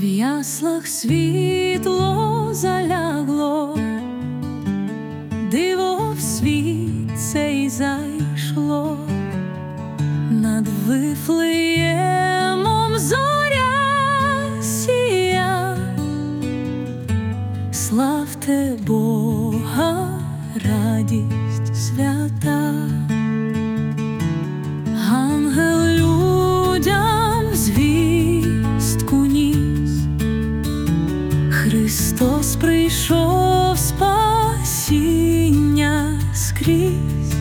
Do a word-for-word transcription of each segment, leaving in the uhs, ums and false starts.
В яслах світло залягло, диво в світ цей зайшло, над Вифлеємом зоря сія. Славте Бога, радість свята. Ангел людям звістку ніс, Христос прийшов, спасіння скрізь.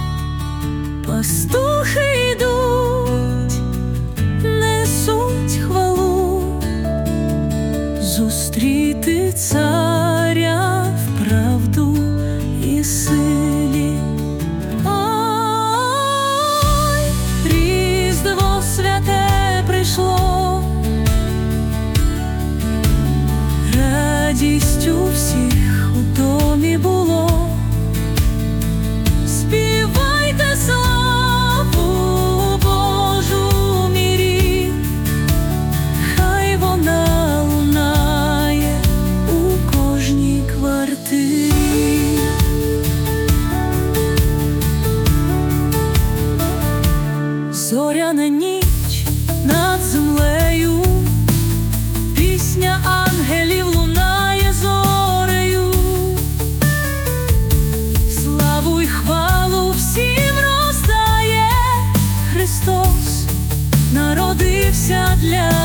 Пастухи йдуть, несуть хвалу, зустріти царя в правду і силі. Ой, Різдво святе прийшло, радість у всіх у домі було. Співайте славу Божу в мірі, хай вона лунає у кожній квартирі. Зоряна ніч над землею, пісня ангелів лунає зорею. Славу й хвалу всім роздає, Христос народився для